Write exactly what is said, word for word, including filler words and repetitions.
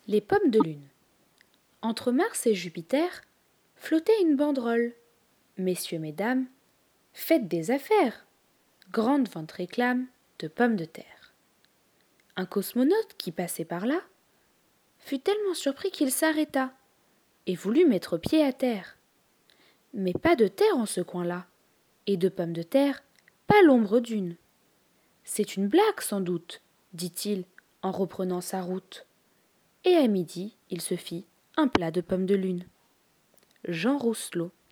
Les pommes de lune. Entre Mars et Jupiter flottait une banderole. Messieurs, mesdames, faites des affaires. Grande vente réclame de pommes de terre. Un cosmonaute qui passait par là fut tellement surpris qu'il s'arrêta et voulut mettre pied à terre. Mais pas de terre en ce coin-là, et de pommes de terre, pas l'ombre d'une. C'est une blague sans doute, dit-il en reprenant sa route. Et à midi, il se fit un plat de pommes de lune. Jean Rousselot.